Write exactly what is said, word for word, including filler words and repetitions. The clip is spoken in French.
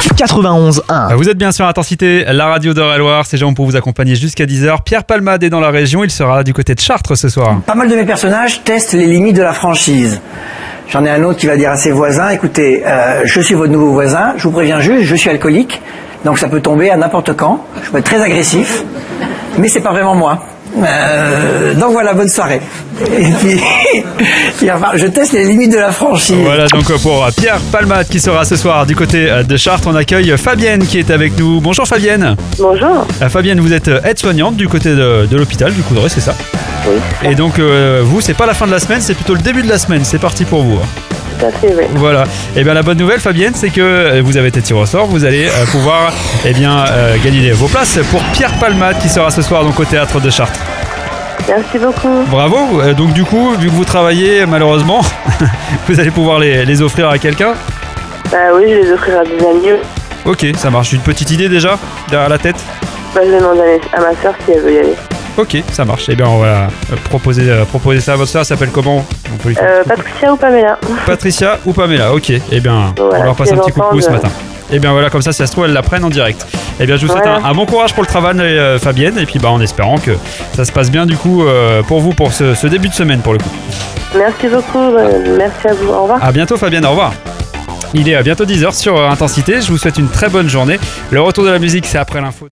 quatre-vingt-onze un. Vous êtes bien sur Intensité, la radio d'Eure-et-Loir. C'est Jean pour vous accompagner jusqu'à dix heures. Pierre Palmade est dans la région. Il sera du côté de Chartres ce soir. Pas mal de mes personnages testent les limites de la franchise. J'en ai un autre qui va dire à ses voisins, écoutez, euh, je suis votre nouveau voisin, je vous préviens juste, je suis alcoolique, donc ça peut tomber à n'importe quand. Je peux être très agressif, mais c'est pas vraiment moi. Euh, donc voilà, bonne soirée. Et puis, et enfin, je teste les limites de la franchise. Voilà donc pour Pierre Palmade qui sera ce soir du côté de Chartres. On accueille Fabienne qui est avec nous. Bonjour Fabienne. Bonjour. Fabienne, vous êtes aide-soignante du côté de, de l'hôpital du Coudray, c'est ça? Oui. Et donc euh, vous, c'est pas la fin de la semaine, c'est plutôt le début de la semaine. C'est parti pour vous. Tout à fait, oui. Voilà. Et bien la bonne nouvelle, Fabienne, c'est que vous avez été tiré au sort. Vous allez euh, pouvoir eh bien euh, gagner vos places pour Pierre Palmade qui sera ce soir donc au théâtre de Chartres. Merci beaucoup. Bravo. Euh, donc du coup, vu que vous travaillez malheureusement, vous allez pouvoir les, les offrir à quelqu'un. Bah oui, je vais les offrir à des amis. Ok, ça marche. Une petite idée déjà derrière la tête? Bah, je vais demander à ma soeur si elle veut y aller. Ok, ça marche. Eh bien, on va euh, proposer, euh, proposer ça à votre soeur. Elle s'appelle comment? On peut lui- Euh, Patricia ou Pamela? Patricia ou Pamela? Ok. Eh bien, Voilà, on leur passe si un elles petit coucou ce entendent, matin. Eh bien voilà, comme ça, si ça se trouve, elles l'apprennent en direct. Eh bien, je vous souhaite Voilà. un, un bon courage pour le travail, euh, Fabienne. Et puis, bah, en espérant que ça se passe bien, du coup, euh, pour vous, pour ce, ce début de semaine, pour le coup. Merci beaucoup. euh, Merci à vous. Au revoir. À bientôt, Fabienne. Au revoir. Il est à bientôt dix heures sur euh, Intensité. Je vous souhaite une très bonne journée. Le retour de la musique, c'est après l'info.